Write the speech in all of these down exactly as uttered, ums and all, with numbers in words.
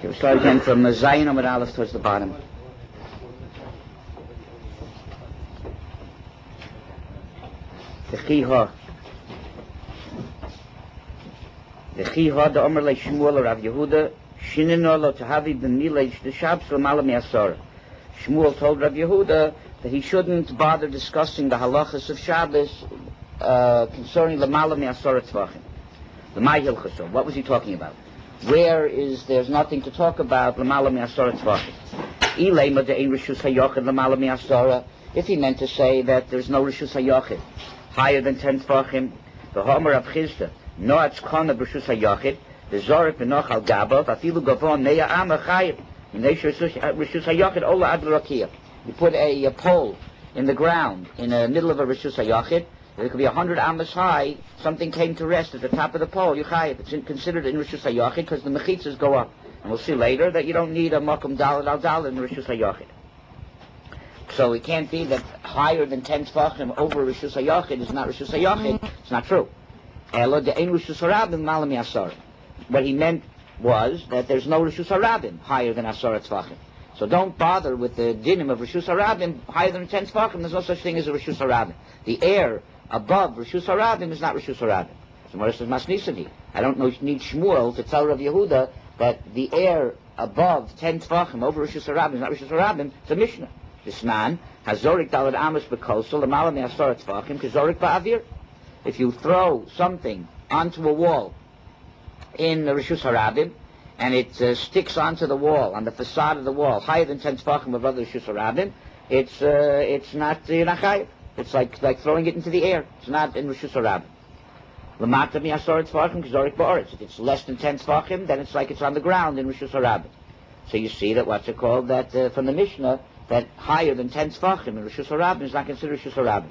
Okay, we start again from Zayin Amud Aleph towards the bottom. The Chiha. The Chiha, the Omer Le Shmuel Rav Yehuda, Shinino lo Tahavi b'milei the Shabbos l'mala mi'asara. Shmuel told Rav Yehuda that he shouldn't bother discussing the halachas of Shabbos uh, concerning l'mala mi'asara tvachim. The Mai Hilchasah. What was he talking about? Where is there's nothing to talk about l'mala mi'asara tvachim? Ilema de'ein rishus hayochid l'mala mi'asara. If he meant to say that there's no rishus hayochid higher than ten tvachim, the Homer of Chizda, no atzkana b'rishus hayochid, the Zorik v'noch al gabav, afilu gavon neya ama chayim. Rishus hayochid ola ad l'rakia. You put a, a pole in the ground in the middle of a rishus hayochid. It could be a hundred amas high. Something came to rest at the top of the pole. You chayiv. It's in, considered in rishus hayochid because the mechitzas go up. And we'll see later that you don't need a makom dalad al dalad in rishus hayochid. So it can't be that higher than ten tefachim over rishus hayochid is not rishus hayochid. It's not true. Elo de'ein rishus harabim malam yasar. What he meant was that there's no rishus harabim higher than asara tefachim. So don't bother with the dinim of rishus harabim higher than ten tefachim. There's no such thing as a rishus harabim. The air above rishus harabim is not rishus harabim. So Morris says masnisani. I don't know, need Shmuel to tell Rav Yehuda that the air above ten tefachim over rishus harabim is not rishus harabim. It's a mishnah. This man has zorik dalad amos bekosel l'mala me'asara tefachim k'zorik ba'avir. If you throw something onto a wall in the rishus harabim and it uh, sticks onto the wall, on the facade of the wall, higher than ten tefachim above the rishus harabim, it's uh, it's not uh, chayiv. It's like like throwing it into the air. It's not in rishus harabim. L'mata mi'asara tefachim k'zorik ba'aretz. If it's less than ten tefachim, then it's like it's on the ground in rishus harabim. So you see that what's it called that uh, from the Mishnah that higher than ten tefachim in rishus harabim is not considered rishus harabim.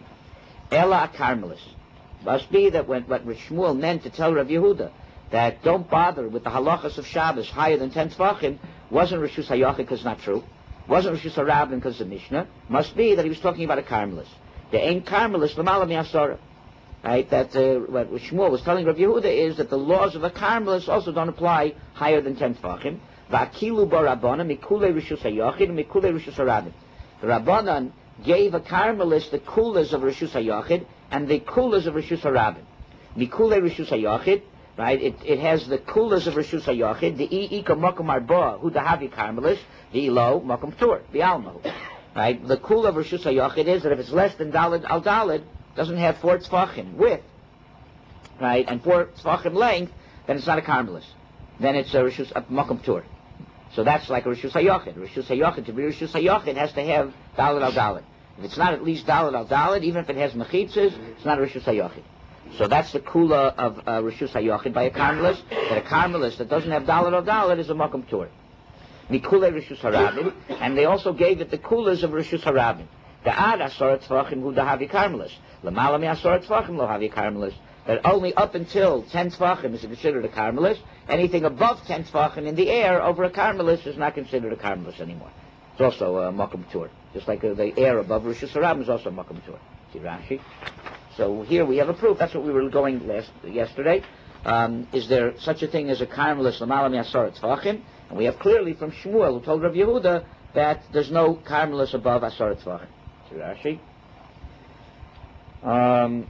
Ela akarmelis. Must be that when what Shmuel meant to tell Rav Yehuda that don't bother with the halachas of Shabbos higher than ten tefachim wasn't rishus hayochid because it's not true. Wasn't rishus harabim because it's a Mishnah. Must be that he was talking about a karmelis. The ain't karmelis l'mala mi'asara. Right? That uh, what Shmuel was telling Rav Yehuda is that the laws of a karmelis also don't apply higher than ten tefachim. Va'kilu barabana mikule rishus hayochid mikule rishus harabim. The Rabbanan gave a karmelis the kulas of rishus hayochid and the kulas of rishus harabim. Mikule rishus hayochid. Right, it it has the kulas of rishus hayochid, the i ika makom arba hu dahavi karmelis, the ilo makom tur, the almahu. Right, the kula of rishus hayochid is that if it's less than dalid al dalid, doesn't have four tefachim width, right, and four tefachim length, then it's not a karmelis. Then it's a rishus a makom tur. So that's like a rishus hayochid. Rishus hayochid to be rishus hayochid has to have dalid al dalid. If it's not at least dalid al dalid, even if it has mechitzas, it's not a rishus hayochid. So that's the kula of uh, rishus hayochid by a karmelis. That a karmelis that doesn't have dalad al dalid is a makom tur. Mikule rishus harabim, and they also gave it the kulas of rishus harabim. The ad asara tefachim hu dahavi karmelis. L'mala mi asara tefachim lo havi karmelis. That only up until ten tefachim is considered a karmelis. Anything above ten tefachim in the air over a karmelis is not considered a karmelis anymore. It's also a makom tur. Just like uh, the air above rishus harabim is also a makom tur. See Rashi? So here we have a proof. That's what we were going last yesterday. Um, is there such a thing as a karmelis l'mala mi'asara tefachim? And we have clearly from Shmuel who told Rav Yehuda that there's no karmelis above asara tefachim. See Rashi? Um,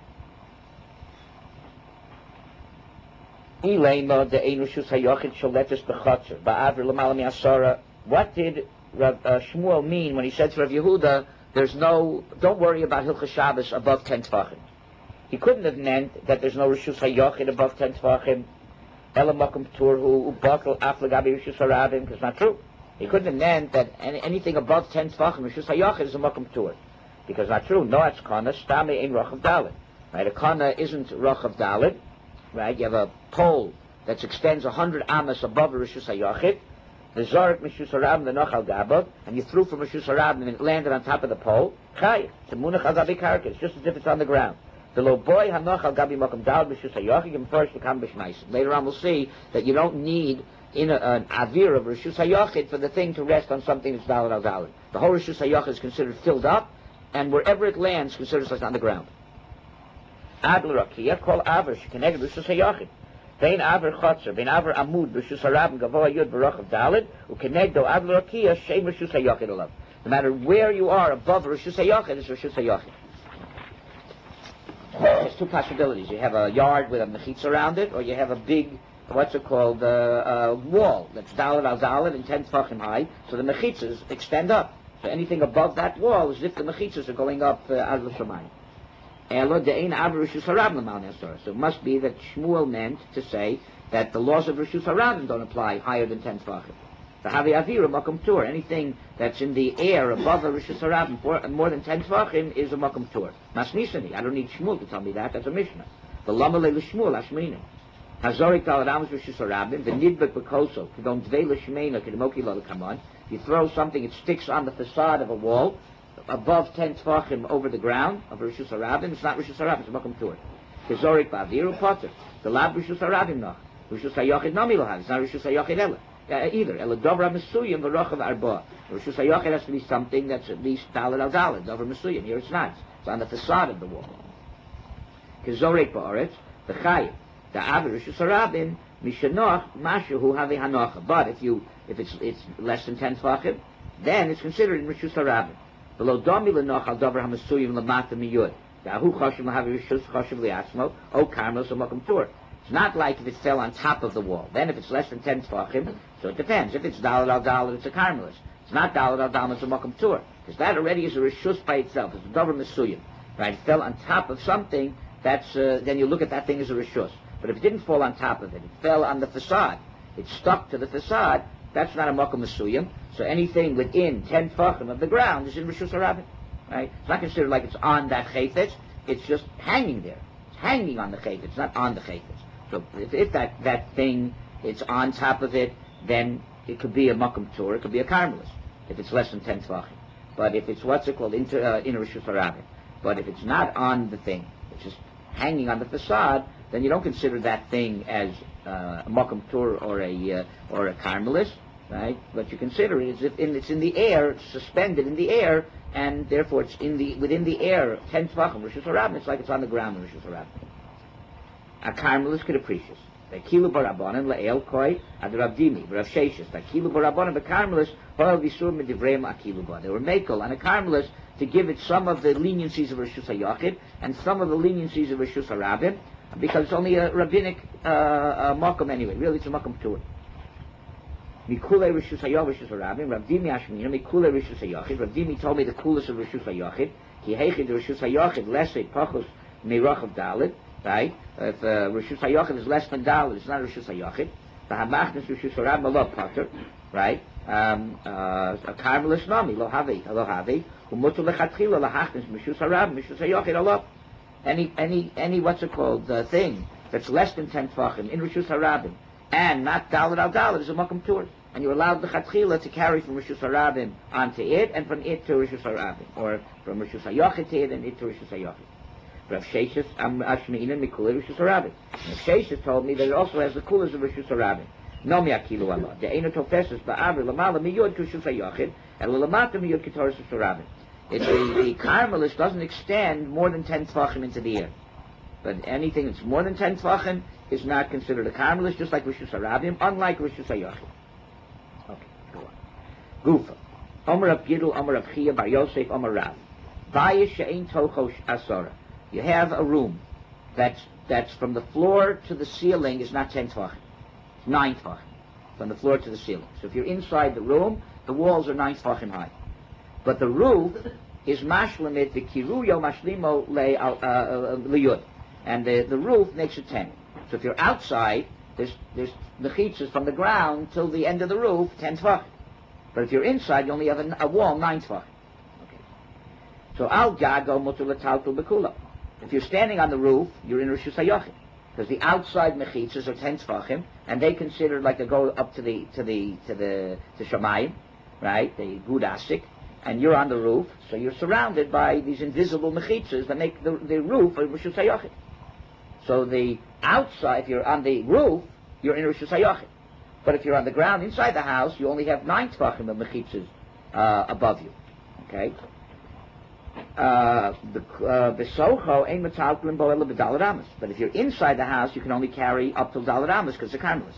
Ilema de'ein rishus hayochid sholetus b'chatzer ba'avir l'mala mi'asara. What did Rav, uh, Shmuel mean when he said to Rav Yehuda, there's no, don't worry about Hilchas Shabbos above ten tefachim? He couldn't have meant that there's no rishus hayochid above ten tefachim. Ela makom turhu ubakel aflagabi rishus harabim, because it's not true. He couldn't have meant that any, anything above ten tefachim rishus hayochid is a makom tur, because it's not true. No, it's kana stami ein rochav dalid. Right, a kana isn't rochav dalid. Right, you have a pole that extends a hundred amas above a rishus hayochid. The Zorik Mishus Harabim, the Noch al Gabav, and you threw from Mishus Harabim and it landed on top of the pole. Chai, it's a Munach al Gabi Karkas, just as if it's on the ground. The Lo Boy HaNoch al Gabi Mokum Dal Mishus Hayochid, and first to come Bishmaisim. Later on we'll see that you don't need in a, an Avir of Rishus Hayochid for the thing to rest on something that's Dalad al Dalad. The whole Rishus Hayochid is considered filled up, and wherever it lands, considered like on the ground. Ad L'Rakia, call Avish, connected Rishus Hayochid. Bein aver chotzer, bein aver amud, Rishus Harabim, Gavoa Yud, Baruch of Dalit, Ukenegdo Ad L'Rakia, Shem Rishus HaYochid Olav. No matter where you are above Rishus HaYochid, it's Rishus HaYochid. There's two possibilities. You have a yard with a mechitz around it, or you have a big, what's it called, uh, uh, wall that's Dalit al Dalit and ten tefachim high, so the mechitzas extend up. So anything above that wall is as if the mechitzas are going up uh, Ad L'Shamayim. So it must be that Shmuel meant to say that the laws of Rishus Harabim don't apply higher than ten tefachim. The Havi Avira Makom Tur, anything that's in the air above a Rishus Harabim for more than ten tefachim is a Makom Tur. Masnisani, I don't need Shmuel to tell me that. That's a Mishnah. The Lama Le Shmuel Ashmini. Hazorik Tal Ramos Rishus Harabim. The Nidbek Bekoso. You don't dvei l'shmeina kedemoki lo come on. You throw something, it sticks on the facade of a wall above ten tefachim over the ground of Rishus Harabim. It's not Rishus Harabim. It's a Makom Tur. Hazorik Baviru Potter. The Lab Rishus Harabim noch. Rishus HaYochid Nami Lohad. It's not Rishus HaYochid Ela. Uh, either. Ela Dobra Mesuyim V'Rochav Arba. Rishus HaYochid has to be something that's at least Dalet al Dalet. Dobra Mesuyim. Here it's not. It's on the facade of the wall. Kizorek Ba'aretz. The Chayim. The Aver Rishus Harabim. Mishanoch Mashu Hu Havi Hanocha. But if you, if it's it's less than ten tefachim, then it's considered in Rishus Harabim. Below Domi L'Noch Al Dobra HaMesuyim L'Mata Miyud. Dahu Choshev L'Havi Rishus Choshev Li'atzmo. O Karmos O Makom Tur. It's not like if it fell on top of the wall. Then if it's less than ten tefachim, so it depends. If it's Dalet al Dalet, it's a Carmelist. It's not Dalet al Dalet, it's a Makom Tur. Because that already is a Rishus by itself. It's a Dover Mesuyim. Right? It fell on top of something, that's, uh, then you look at that thing as a Rishus. But if it didn't fall on top of it, it fell on the facade, it stuck to the facade, that's not a Makom Mesuyim. So anything within ten tefachim of the ground is in Rishus Harabim. Right? It's not considered like it's on that chayfetz, it's just hanging there. It's hanging on the chayfetz, it's not on the chayfetz. So if, if that, that thing, it's on top of it, then it could be a Makom Tur, it could be a Carmelist, if it's less than ten tefachim. But if it's, what's it called, inter, uh, in Rishus Harabim. But if it's not on the thing, it's just hanging on the facade, then you don't consider that thing as uh, a Makom Tur or a, uh, or a Carmelist, right? But you consider it as if in, it's in the air, it's suspended in the air, and therefore it's in the, within the air, ten tefachim, Rishus Harabim, it's like it's on the ground in Rishus Harabim. A Carmelist could appreciate. The Kilu Barabonin La'el Koi Ad Rabdimi Rav Sheshes. The Kilu Barabonin the Carmelist Hoel Visur Medivreim Akilu Ba. They were makel on a Carmelist to give it some of the leniencies of Rishus HaYochid and some of the leniencies of Rishus Harabim, because it's only a rabbinic uh, uh, makom anyway. Really, it's a makom to it. Mikule Rishus HaYochid Rishus Harabim Rav Dimi Ashmina Mikule Rishus HaYochid. Rav Dimi told me the coolest of Rishus HaYochid. Ki Heichid Rishus HaYochid Lesei Pachos Meirachav Dalit. Right? If uh, Rishus HaYochid is less than Dalit, it's not Rishus HaYochid. The Hamachnis Rishus Harabim Alo Pater. Right? Um, uh, a Carmelist Nami Lo Havi Lo Havi Umutu Lechatchila Lahachnis Rishus Harabim Rishus HaYochid Alo. Any any any what's it called uh, thing that's less than ten tefachim in Rishus Harabim and not Dalet al Dalet is a Makom Tur, and you're allowed the Chatchila to carry from Rishus Harabim onto it and from it to Rishus Harabim, or from Rishus HaYochid to it and it to Rishus HaYochid. Rav Sheshes am Ashmeina Mikule Rishus Harabim. Rav Sheshes told me that it also has the kulas of Rishus Harabim. No mi akilu Allah. The Eino Tofeses ba'avir lamala miyud Rishus HaYochid and lamata miyud K'tor Rishus Harabim. It's the, the Carmelist doesn't extend more than ten tefachim into the air. But anything that's more than ten tefachim is not considered a Carmelist, just like Rishus Harabim, unlike Rishus HaYochid. Okay, go on. Gufa. Omer Rav Gidul, Omer Rav Chia, Bar Yosef, Omer Rav. Bayis she'ein tocho asora. You have a room that's, that's from the floor to the ceiling is not ten tefachim. It's nine tefachim. From the floor to the ceiling. So if you're inside the room, the walls are nine tefachim high. But the roof is mashlimit the kiruyo mashlimo liyud, and the, the roof makes it ten. So if you're outside, there's there's mechitzas from the ground till the end of the roof, ten tefachim. But if you're inside, you only have a, a wall nine tefachim. Okay. So al gago mutulataltu bekula. If you're standing on the roof, you're in Rishus HaYochid, because the outside mechitzas are ten tefachim, and they consider like they go up to the to the to the to Shamayim, right? The gudasik. And you're on the roof, so you're surrounded by these invisible mechitzas that make the, the roof of Rishus HaYochid. So the outside, if you're on the roof, you're in Rishus HaYochid. But if you're on the ground inside the house, you only have nine tefachim of mechitzas uh, above you. Okay? uh, besocho ein metalklin boel b'dalad. But if you're inside the house, you can only carry up till dalad amas because it's a carmelis.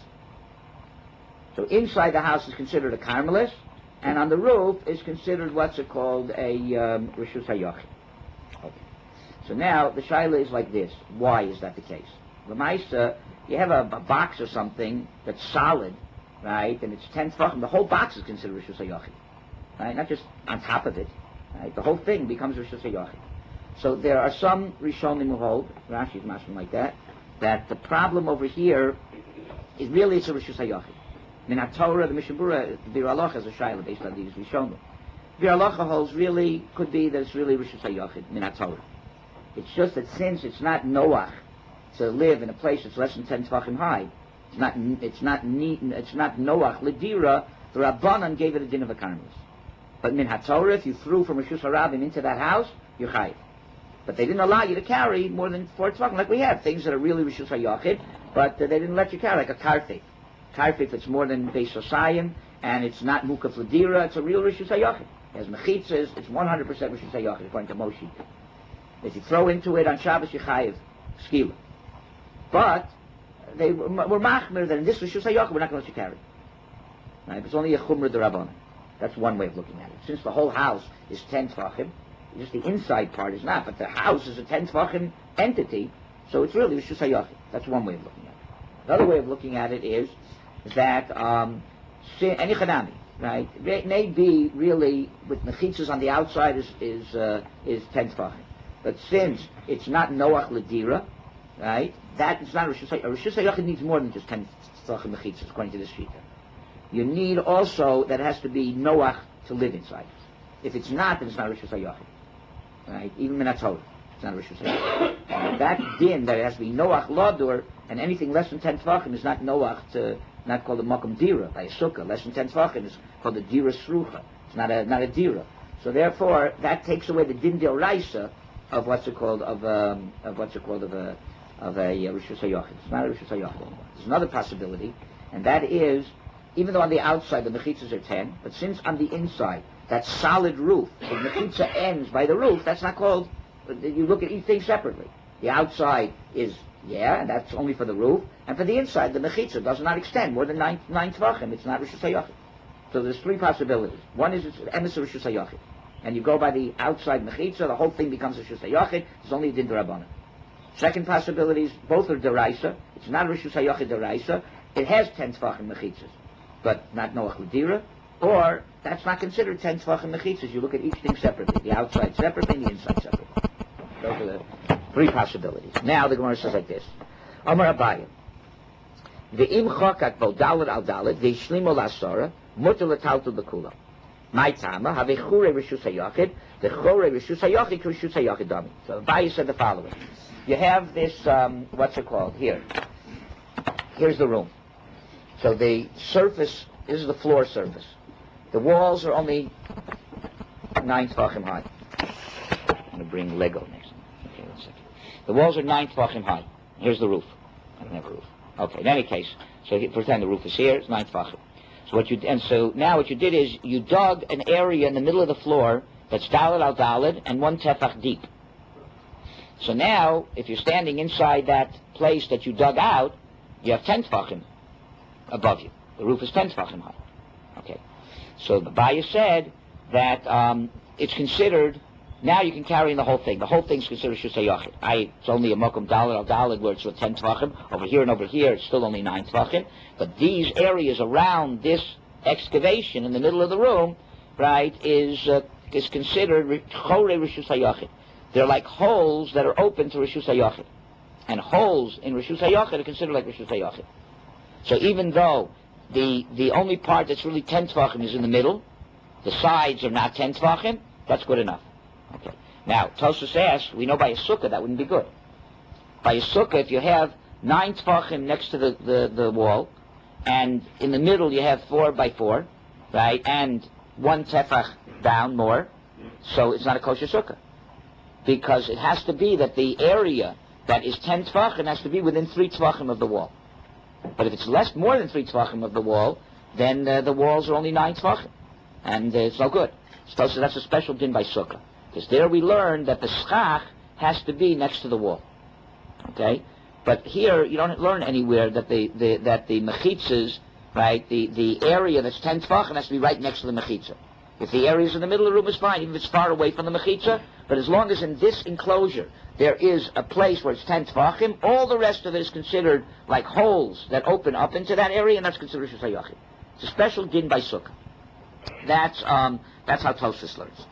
So inside the house is considered a carmelis, and on the roof is considered what's it called a um, rishus hayochid. Okay. So now the shaila is like this. Why is that the case? L'maisa, you have a, a box or something that's solid, right, and it's ten tefachim. The whole box is considered rishus hayochid, right? Not just on top of it. Right? The whole thing becomes rishus hayochid. So there are some rishonim who hold, Rashi's mashman like that, that the problem over here is really it's a rishus hayochid. Min HaTorah, the Mishabura, the Bir Halacha is a shaila based on these rishonim. Bir Halacha holds really could be that it's really rishus hayochid min HaTorah. It's just that since it's not Noach to live in a place that's less than ten tefachim high, it's not it's not neat, it's not Noach Ledira. The Rabbanan gave it a din of a carmelis. But min HaTorah, if you threw from Rishus HaRabim into that house, you're chayiv. But they didn't allow you to carry more than four tefachim. Like we have things that are really Rishus HaYachid, but uh, they didn't let you carry, like a karfif. Karfif, it's more than Beis Hosayim, and it's not Mukaf Ledira, it's a real Rishus HaYachid. It has mechitzas, it's one hundred percent Rishus HaYachid, according to Moshe. If you throw into it on Shabbos, you're chayiv, skila. But they were, were machmir that in this Rishus HaYachid, we're not going to let you carry. Right? It's only a chumrah d'Rabbanan. That's one way of looking at it. Since the whole house is ten tefachim, just the inside part is not, but the house is a ten tefachim entity, so it's really Rishus HaYachid. That's one way of looking at it. Another way of looking at it is that um, any chanami, right? It may be really with mechitzas on the outside is is uh, is ten tefachim, but since it's not Noach Ledira, right? That is not Rishus HaYachid. Rishus HaYachid needs more than just ten tefachim mechitzas, according to this shita. You need also that it has to be Noach to live inside. If it's not, then it's not Rishus HaYachid. Right? Even min HaTorah, it's not Rishus HaYachid. That din that it has to be Noach Ladur, and anything less than ten tefachim is not Noach to, not called a Makom Dira, by a Sukkah. Less than ten tefachim is called a Dira Srucha. It's not a, not a Dira. So therefore, that takes away the din d'oraisa of what's it called, of, um, of what's it called, of a, of a uh, Rishus HaYachid. It's not a Rishus HaYachid anymore. There's another possibility, and that is, even though on the outside the mechitzas are ten, but since on the inside, that solid roof, the mechitza ends by the roof, that's not called, you look at each thing separately. The outside is, yeah, and that's only for the roof, and for the inside, the mechitza does not extend more than nine, nine tvachim, it's not Rishus HaYachid. So there's three possibilities. One is it's emes of Rishus HaYachid, and you go by the outside mechitza, the whole thing becomes Rishus HaYachid, there's only a din d'Rabbanan. Second possibility is both are deraisa, it's not Rishus HaYachid deraisa, it has ten tvachim mechitzas, but not Noach Ledira, or that's not considered ten tefachim mechitzas. You look at each thing separately, the outside separately, and the inside separately. Those are the three possibilities. Now the Gemara says like this: Amar Abaye, ve'im chokak bo dalad al dalad ve'ishlimo lasora muter letaltu bekula. My tama have chure rishus hayachid, the chure rishus hayachid rishus hayachid dami. So Abaye said the following: you have this, um, what's it called here? Here's the room. So the surface, this is the floor surface. The walls are only nine tefachim high. I'm going to bring Lego next. Okay, one second. The walls are nine tefachim high. Here's the roof. I don't have a roof. Okay, in any case, so pretend the roof is here, it's nine tefachim. So what you, and so now what you did is you dug an area in the middle of the floor that's dalad al dalad and one tefach deep. So now, if you're standing inside that place that you dug out, you have ten tefachim above you. The roof is ten tefachim high. Okay. So the Abaye said that um, it's considered, now you can carry in the whole thing. The whole thing's considered Rishus HaYachid. I, it's only a Mokum Dalad al Dalad where it's with ten Tvachim. Over here and over here it's still only nine Tvachim. But these areas around this excavation in the middle of the room, right, is uh, is considered Chore Rishus HaYachid. They're like holes that are open to Rishus HaYachid. And holes in Rishus HaYachid are considered like Rishus HaYachid. So even though The the only part that's really ten tefachim is in the middle, the sides are not ten tefachim, that's good enough. Okay. Now, Tosfos asks, we know by a sukkah that wouldn't be good. By a sukkah, if you have nine tefachim next to the, the, the wall, and in the middle you have four by four, right, and one tefach down more, so it's not a kosher sukkah. Because it has to be that the area that is ten tefachim has to be within three tefachim of the wall. But if it's less, more than three tefachim of the wall, then uh, the walls are only nine tefachim, and uh, it's no good. So, so that's a special din by sukkah. Because there we learn that the schach has to be next to the wall. Okay? But here you don't learn anywhere that the, the that the mechitzas, right, the, the area that's ten tefachim has to be right next to the mechitza. If the area is in the middle of the room, it's fine, even if it's far away from the mechitza. But as long as in this enclosure there is a place where it's ten tefachim, all the rest of it is considered like holes that open up into that area, and that's considered Rishus HaYachid. It's a special din by sukkah. That's um, that's how Tosfos learns.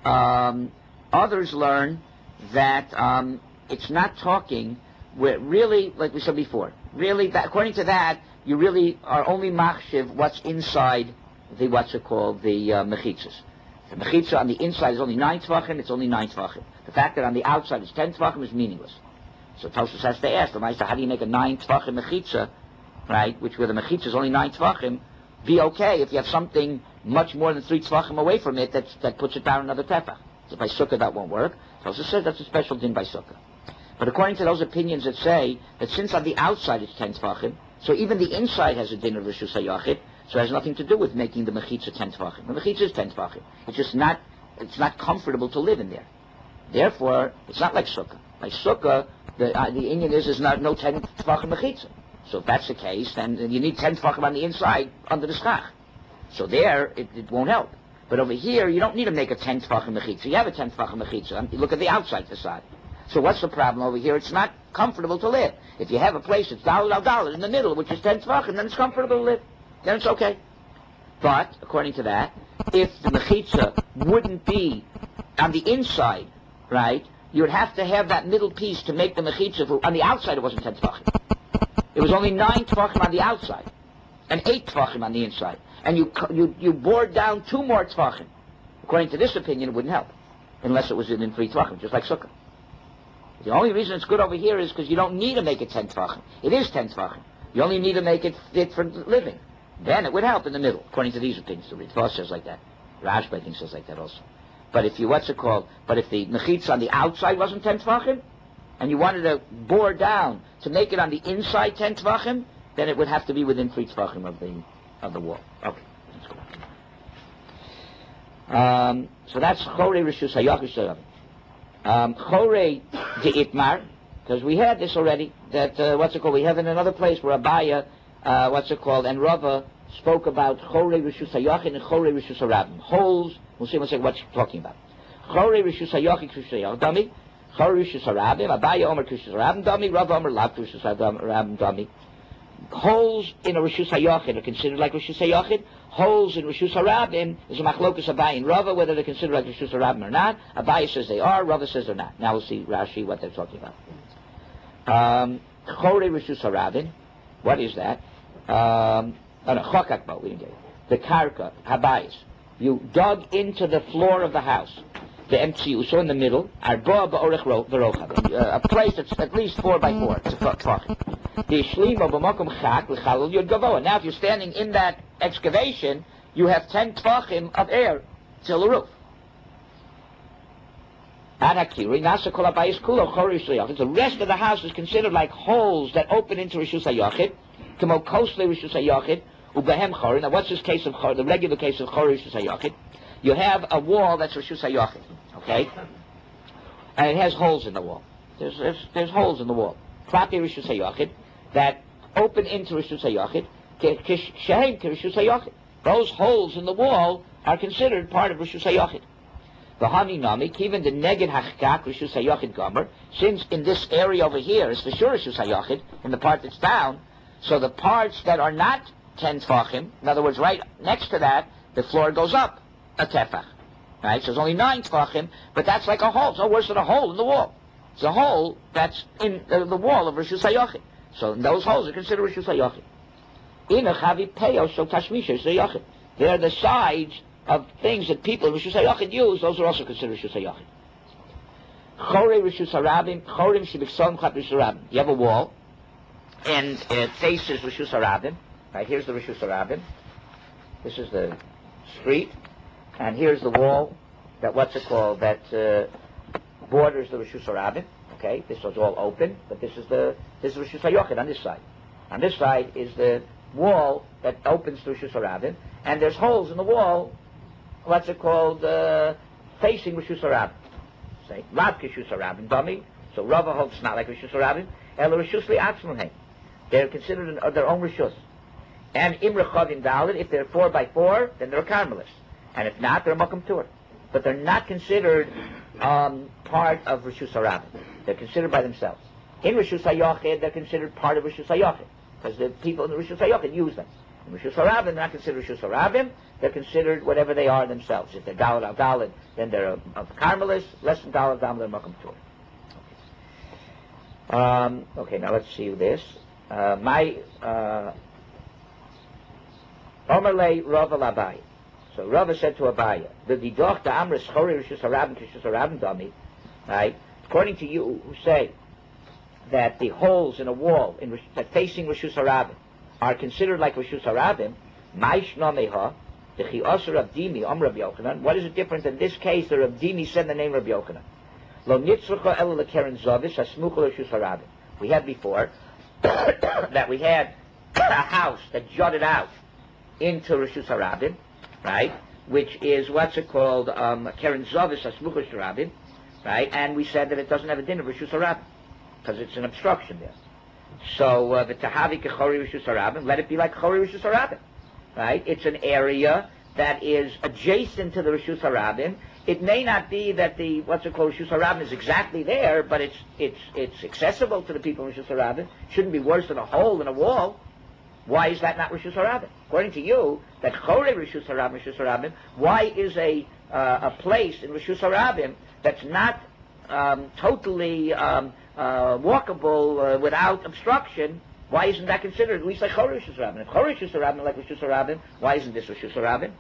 Um, others learn that um, it's not talking. Where really, like we said before, really, that, according to that, you really are only machshiv what's inside the, what's it called, the uh, mechitzas. The mechitza on the inside is only nine tvachim, it's only nine tvachim. The fact that on the outside it's ten tvachim is meaningless. So Tosfos has to ask the Meister, how do you make a nine tvachim mechitza, right, which where the mechitza is only nine tvachim, be okay if you have something much more than three tvachim away from it that that puts it down another tefach. So by sukkah that won't work. Tosfos says that's a special din by sukkah. But according to those opinions that say that since on the outside it's ten tefachim, so even the inside has a din of Rishus HaYachid, so it has nothing to do with making the mechitza ten tefachim. The mechitza is ten tefachim. It's just not, it's not comfortable to live in there. Therefore, it's not like sukkah. Like sukkah, the uh, the Indian is is not no ten tefachim mechitza. So if that's the case, then you need ten tefachim on the inside under the schach. So there, it, it won't help. But over here, you don't need to make a ten tefachim mechitza. You have a ten tefachim mechitza. You look at the outside facade. So what's the problem over here? It's not comfortable to live. If you have a place that's dollar al dollar in the middle, which is ten tefachim, then it's comfortable to live. Then it's okay. But according to that, if the mechitza wouldn't be on the inside, right, you would have to have that middle piece to make the mechitza. For, on the outside, it wasn't ten tefachim. It was only nine tefachim on the outside, and eight tefachim on the inside. And you you you bored down two more tefachim. According to this opinion, it wouldn't help, unless it was in three tefachim, just like sukkah. The only reason it's good over here is because you don't need to make it ten tefachim. It is ten tefachim. You only need to make it fit for living. Then it would help in the middle, according to these opinions. The Ritva says like that. Rashba, I think, says like that also. But if you, what's it called? But if the mechitza on the outside wasn't ten tefachim, and you wanted to bore down to make it on the inside ten tefachim, then it would have to be within three tefachim of the of the wall. Okay, let's go. Um, so that's Chorei Rishus HaYachid. Um, Chorei de Itmar, because we had this already, that, uh, what's it called, we have in another place where Abaya, uh, what's it called, and Rava spoke about Chorei Rishus HaYachid and Chorei Rishus HaRabim. Holes, we'll see what's what she's talking about. Chorei Rishus HaYachid, Rishus HaYachid, Dami, Chorei Rishus HaRabim, Abaya Omer Rishus HaRabim, Dami, Rava Omer Lav Rishus HaRabim, Dami. Holes in a Rishus HaYachid are considered like Rishus HaYachid. Holes in Rishus HaRabim is a machlokus Abai and Rava, whether they're considered like Rishus HaRabim or not. Abai says they are, Rava says they're not. Now we'll see Rashi what they're talking about. Um, Chorei Rishus HaRabim, what is that? Um, oh no, Chokakbo, we didn't get it. The Karka, Habayis. You dug into the floor of the house. The M C U, so in the middle, Arba Ba'orech Verocha, a place that's at least four by four. It's a tvachim. The Shlima B'makom Chak L'Chalul Yod Gavoa. Now, if you're standing in that excavation, you have ten tvachim of air till the roof. Anakiri Nasa Kol Habayis Kulo Chorei Rishus HaYachid. The rest of the house is considered like holes that open into Rishus HaYachid. Kamo Kosle Rishus HaYachid Ubehem Chorei. Now, what's this case of Chorei? The regular case of Chorei Rishus HaYachid. You have a wall that's Rishus HaYachid, okay? And it has holes in the wall. There's, there's, there's holes in the wall. Plate Rishus HaYachid that open into Rishus HaYachid. Shehem Rishus HaYachid. Those holes in the wall are considered part of Rishus HaYachid. The Hani Nami, even the Neged Hachkak Rishus HaYachid Gomer, since in this area over here is the Shur Rishus HaYachid, in the part that's down, so the parts that are not ten tefachim, in other words, right next to that, the floor goes up a tefach, right? So there's only nine tefachim, but that's like a hole. It's no worse than a hole in the wall. It's a hole that's in the, the wall of Rishus HaYachid. So those holes are considered Rishus HaYachid. Ina chavi peyo shel tashmisha Rishus HaYachid. They're the sides of things that people in Rishus HaYachid use. Those are also considered Rishus HaYachid. Chorei Rishus HaRabim, chorim shebikson chat Rishus HaRabim. You have a wall, and it faces Rishus HaRabim. Right, here's the Rishus HaRabim. This is the street. And here's the wall that, what's it called, that uh, borders the Rishus HaRabim. Okay, this was all open, but this is the this is Rishus HaYachid on this side. On this side is the wall that opens to Rishus HaRabim, and there's holes in the wall, what's it called, uh, facing Rishus HaRabim. say. Lav Kishus Harabim Dami. So Rava holds it's not like Rishus Harabim. El Rishus Li'atzmum. They're considered in, their own Rishus. And Imre Chavim Dalit, if they're four by four, then they're a Carmelist. And if not, they're a Makam Tur. But they're not considered um, part of Rishus Harabim. They're considered by themselves. In Rishus HaYochid, they're considered part of Rishus HaYochid. Because the people in the Rishus HaYochid use them. In Rishus Harabim, they're not considered Rishus Harabim. They're considered whatever they are themselves. If they're Dalit al Dalit, then they're a, a Carmelist. Less than Dalit al Dalit, they're a Makam Tur. Um, okay, now let's see this. Uh, my... Uh, Omerle Rava Labai. So Rava said to Abaya, the Didoch da Amris Chori Rishus Harabim Kishus Harabim Dami, right? According to you who say that the holes in a wall in, that facing Rishus Harabim are considered like Rishus Harabim, Maish Nameha, the Chiosar of Dimi, Om Rabbi Yochanan, what is it different in this case that Rabbi Dimi said the name Rabbi Yochanan? Lo Nitzrucha Ela Lekeren Zavis Hasmuchel Rishus Harabim. We had before that we had a house that jutted out into Rishus Harabim, right? Which is what's it called? Um, Keren Zavis Hasmuchel Rishus Harabim, right? And we said that it doesn't have a din of Rishus Harabim because it's an obstruction there. So uh, the Tahavi Kechori Rishus Harabim, let it be like Chori Rishus Harabim, right? It's an area that is adjacent to the Rishus Harabim. It may not be that the what's it called Rishus Harabim is exactly there, but it's it's it's accessible to the people in Rishus Harabim. Shouldn't be worse than a hole in a wall. Why is that not Rishus Harabim? According to you, that Chorei Rishus Harabim, Rishus Harabim, why is a uh, a place in Rishus Harabim that's not um, totally um, uh, walkable uh, without obstruction? Why isn't that considered at least like Chorei Rishus Harabim? If Chorei Rishus Harabim like Rishus Harabim, why isn't this Rishus Harabim?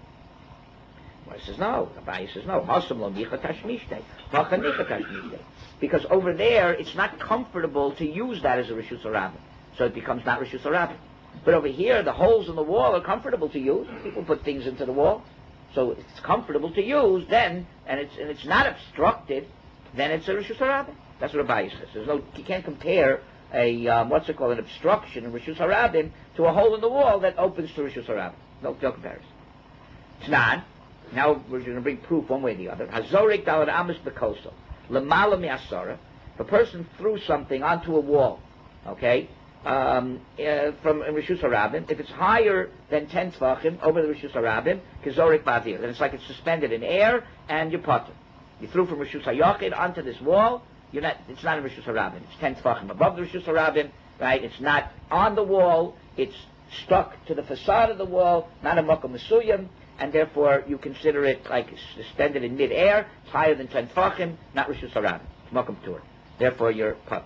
Well, he says no. Abaye says no. Hasam lo nicha tashmishtei, macha nicha tashmishtei. Because over there, it's not comfortable to use that as a Rishus Harabim, so it becomes not Rishus Harabim. But over here, the holes in the wall are comfortable to use. People put things into the wall, so it's comfortable to use. Then, and it's and it's not obstructed. Then it's a Rishus Harabim. That's what Abaye says. There's no, you can't compare a um, what's it called, an obstruction in Rishus Harabim to a hole in the wall that opens to Rishus Harabim. No, no comparison. It's not. Now we're going to bring proof one way or the other. Hazorik dalad amis bekoso lemala mi'asara. If a person threw something onto a wall, okay, um, uh, from Rishus Harabim, if it's higher than ten tvachim over the Rishus Harabim, kazorik bavir, then it's like it's suspended in air and you're potter. You threw from Rishus Hayochid onto this wall. You're not. It's not in Rishus Harabim. It's ten tvachim above the Rishus Harabim, right? It's not on the wall. It's stuck to the facade of the wall, not a makom mesuyim. And therefore you consider it like suspended in mid-air. It's higher than ten tfachim, not Rishus Harabim. It's Makom Tur. Therefore you're potter.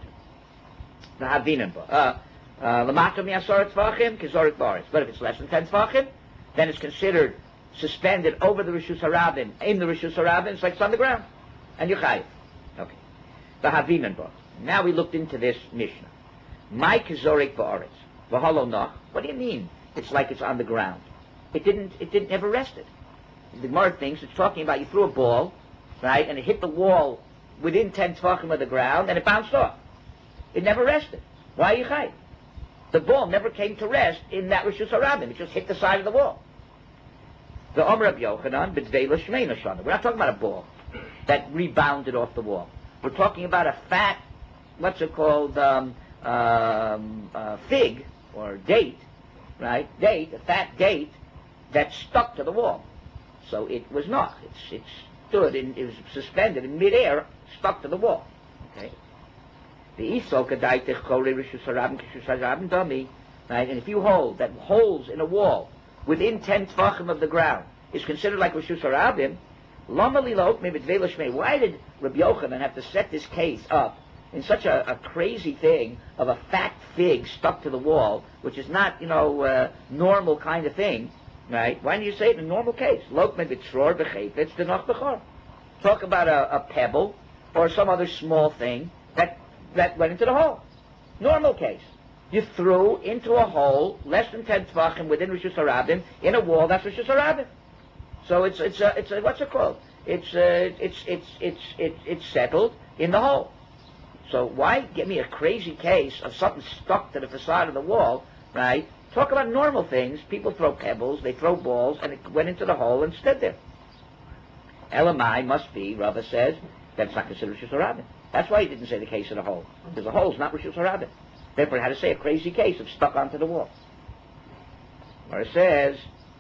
The Havinim, uh, L'mato mi'asar tfachim, kizorik baris. But if it's less than ten tfachim, then it's considered suspended over the Rishus Harabim, in the Rishus Harabim. It's like it's on the ground, and you're chayiv. Okay. The Havinim. Now we looked into this Mishnah. My kizorik baris. V'halo noch. What do you mean? It's like it's on the ground. It didn't, it didn't, never rested. The Gemara thinks it's talking about you threw a ball, right, and it hit the wall within ten tvachim of the ground, and it bounced off. It never rested. Why are you chayiv? The ball never came to rest in that Rishus Harabim. It just hit the side of the wall. The Omer Rabbi Yochanan, b'dveila shmeina shana. We're not talking about a ball that rebounded off the wall. We're talking about a fat, what's it called, um, um, uh, fig, or date, right, date, a fat date, that stuck to the wall. So it was not. It's, it stood, in, it was suspended in midair, stuck to the wall. Okay. The Isol Kadaitech Chorei Rishus Harabim Kishus Harabim Dami, right? And if you hold that holes in a wall within ten tvachim of the ground is considered like Rishus Harabim, Lama Lilot Mimidvela Shmei. Why did Rabbi Yochanan have to set this case up in such a, a crazy thing of a fat fig stuck to the wall, which is not, you know, uh, normal kind of thing? Right? Why don't you say it in a normal case? Talk about a, a pebble or some other small thing that, that went into the hole. Normal case. You threw into a hole less than ten tvachim within Rishus Harabim in a wall. That's Rishus Harabim. So it's it's a, it's a, what's it called? It's uh, it's it's it's it's it's settled in the hole. So why give me a crazy case of something stuck to the facade of the wall, right? Talk about normal things. People throw pebbles, they throw balls, and it went into the hole and stood there. Elamai must be, Rava says, That's not considered Rishus Harabim. That's why he didn't say the case of the hole. Because the hole is not Rishus Harabim. Therefore, he had to say a crazy case of stuck onto the wall. Where it says,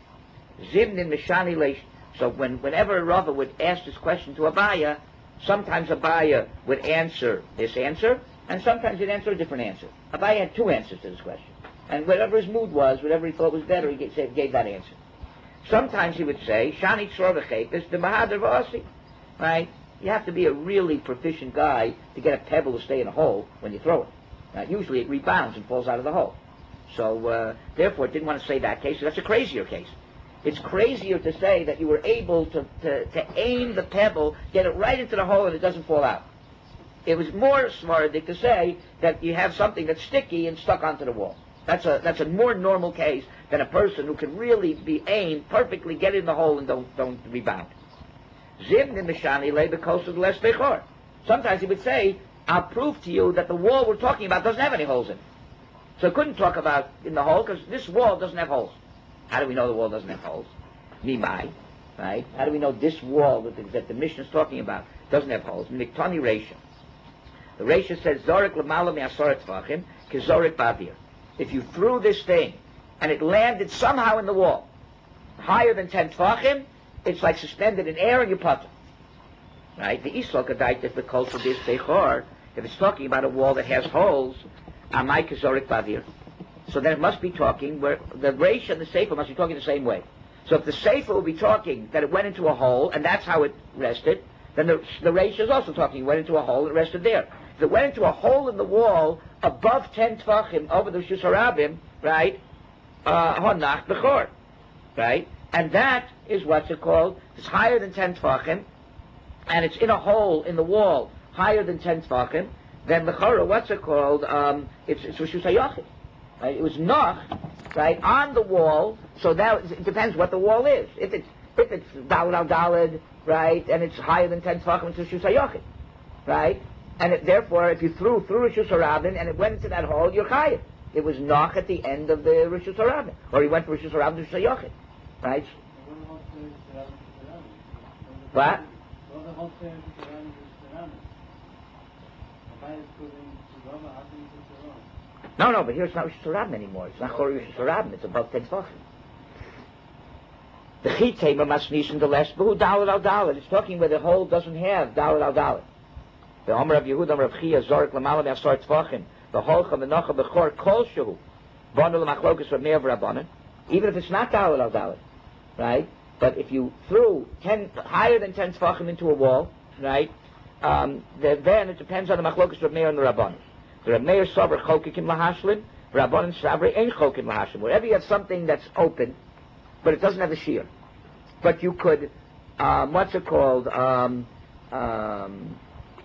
Zimnin Mishani Leish. So when, whenever Rava would ask this question to Abaya, sometimes Abaya would answer this answer, and sometimes he'd answer a different answer. Abaya had two answers to this question. And whatever his mood was, whatever he thought was better, he gave, gave that answer. Sometimes he would say, Shani Tzor V'Chepes, the Mahadar V'Asi. Right? You have to be a really proficient guy to get a pebble to stay in a hole when you throw it. Now, usually it rebounds and falls out of the hole. So, uh, therefore, it didn't want to say that case. So that's a crazier case. It's crazier to say that you were able to, to, to aim the pebble, get it right into the hole, and it doesn't fall out. It was more smartic to say that you have something that's sticky and stuck onto the wall. That's a that's a more normal case than a person who can really be aimed perfectly, get in the hole, and don't don't rebound. Zimnin Mishani lay because of less bechor. Sometimes he would say, I'll prove to you that the wall we're talking about doesn't have any holes in it. So I couldn't talk about in the hole because this wall doesn't have holes. How do we know the wall doesn't have holes? Mimai, right? How do we know this wall that the, that the Mishnah is talking about doesn't have holes? Miktani Reisha. The Reisha says, Zorik l'mala mi'asoret tvachim, kizorik ba'avir. If you threw this thing and it landed somehow in the wall, higher than ten tvachim, it's like suspended in air and you putt it. Right? The Islok Adait, if the culture is Bechor, if it's talking about a wall that has holes, Amai kizorik ba'avir. So then it must be talking where the Reish and the Sefer must be talking the same way. So if the Sefer will be talking that it went into a hole and that's how it rested, then the, the Reish is also talking it went into a hole and it rested there. If it went into a hole in the wall above ten Tvachim over the Rishus Harabim, right? Honach uh, Bechor, right? And that is what's it called? It's higher than ten Tvachim, and it's in a hole in the wall higher than ten Tvachim. Then Bechor, what's it called? Um, it's it's Rishus Hayachid. Right? It was noch, right, on the wall. So now it depends what the wall is. If it's if it's daled al daled, right, and it's higher than ten tefachim, it's Rishus Hayachid, right? And it, therefore, if you threw through Rishus Harabim and it went into that hole, you're chayiv. It was noch at the end of the Rishus Harabim, or he went from Rishus Harabim to Rishus Hayachid, right? What? No, no, but here it's not Rishus Harabim anymore. It's not called Rishus Harabim. It's above ten tefachim. The chitema must nishin the less buhu daled al daled. It's talking where the hole doesn't have daled al daled. The Omer of Yehuda, Omer of Chia, Zorik l'mala me'asar tefachim. The holcha v'nocha b'chor kol shehu. Bonu l'machlokas v'me'av rabbanan. Even if it's not daled al daled, right? But if you threw ten higher than ten tefachim into a wall, right? Um, the, then it depends on the machlokas v'me'av and the rabbanan. The Rameir Sober Chokikim Lahashlin, Rabbanan Sabri Ein Chokim Lahashlim. Wherever you have something that's open, but it doesn't have a shear. But you could, um, what's it called? Um, um,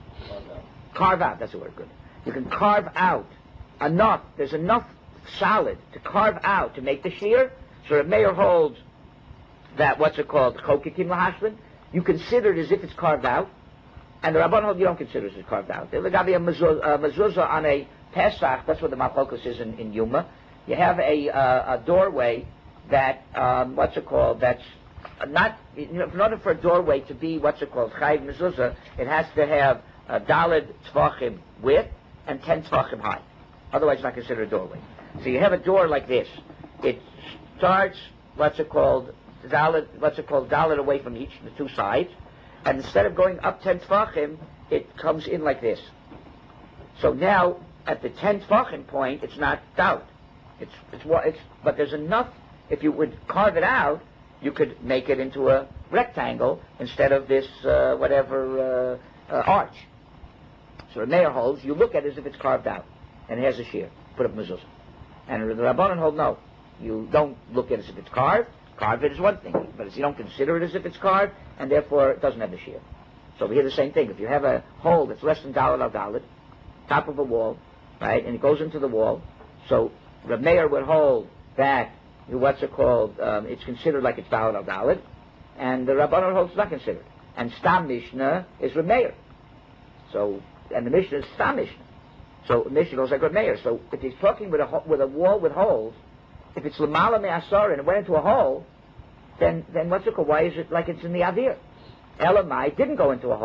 carve out, that's the word, good. You can carve out enough, there's enough solid to carve out to make the shear. So Rameir holds that, what's it called? Chokikim Lahashlin. You consider it as if it's carved out. And the Rabban hold you don't consider it as carved out. There's got to be a mezuzah on a Pesach. That's what the Malchokus is in, in Yuma. You have a uh, a doorway that um, what's it called? That's not you know, in order for a doorway to be what's it called chayiv mezuzah, it has to have a daled tvachim width and ten tvachim high. Otherwise, it's not considered a doorway. So you have a door like this. It starts what's it called? Daled, what's it called? Daled away from each the two sides. And instead of going up ten tefachim, it comes in like this. So now, at the ten tefachim point, it's not doubt. It's it's what it's. But there's enough. If you would carve it out, you could make it into a rectangle instead of this uh, whatever uh, uh, arch. So the mayor holds. You look at it as if it's carved out, and it has a shear. Put up mezuzah. And the Rabbanan hold no. You don't look at it as if it's carved. Carve it is one thing, but you don't consider it as if it's carved, and therefore it doesn't have the shear. So we hear the same thing. If you have a hole that's less than daled al daled, top of a wall, right, and it goes into the wall, so the mayor would hold that, what's it called, um, it's considered like it's daled al daled, and the Rabbanan holds it's not considered. And Stam Mishnah is Rameir. So, and the Mishnah is Stam Mishnah. So Mishnah goes like Rameir. So if he's talking with a, with a wall with holes, if it's Lamala Me'asar and it went into a hole, then then what's it called? Why is it like it's in the Avir? Elamai didn't go into a hole.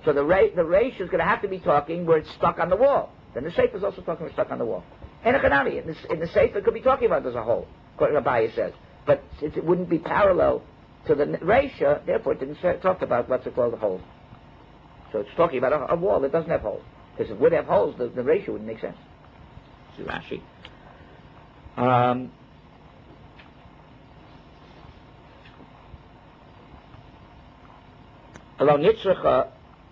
So the ra- the Reish is going to have to be talking where it's stuck on the wall. Then the Sefer is also talking where it's stuck on the wall. And Echanami, in the, in the Sefer, it could be talking about there's a hole, according to Abaye says. But since it wouldn't be parallel to the Reisha, therefore it didn't say, talk about what's it called, the hole. So it's talking about a, a wall that doesn't have holes. Because if it would have holes, the, the Reisha wouldn't make sense. See Rashi. Um, Lo nitzrcha,